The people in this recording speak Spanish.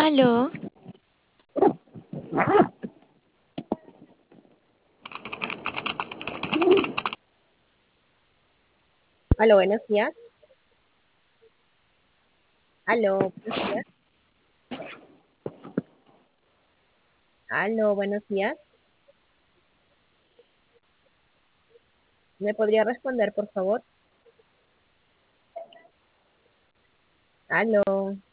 Aló, Aló, buenos días. Aló, buenos días. Aló, buenos días. ¿Me podría responder, por favor? Aló.